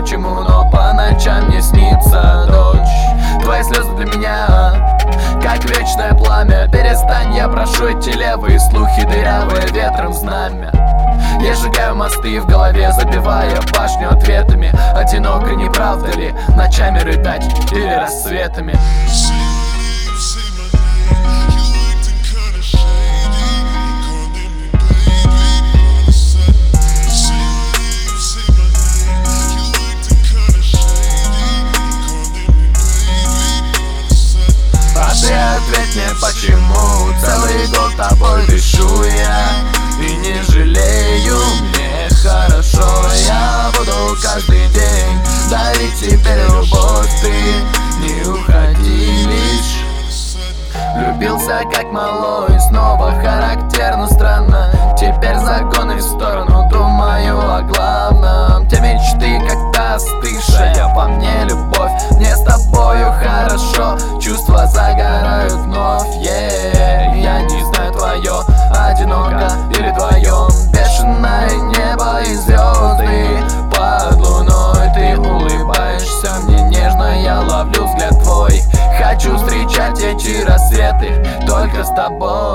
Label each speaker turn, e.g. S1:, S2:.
S1: почему, но по ночам мне снится дождь. Твои слезы для меня как вечное пламя. Перестань, я прошу, эти левые слухи дырявые ветром знамя. Я сжигаю мосты в голове, забивая башню ответами. Одиноко, не правда ли, ночами рыдать или рассветами? Ответь мне, почему целый год тобой дышу я и не жалею, мне хорошо. Я буду каждый день дарить тебе любовь, ты не уходи лишь. Влюбился как малой, снова характерно странно. Теперь загоны в сторону, думаю о главном. Те мечты как-то остывшая, во мне любовь. Мне с тобою хорошо, чувства загорают вновь. Я не знаю, твое одиноко или вдвоем. Бешеное небо и звезды под луной. Ты улыбаешься мне нежно, я ловлю взгляд твой. Хочу встречать эти рассветы только с тобой.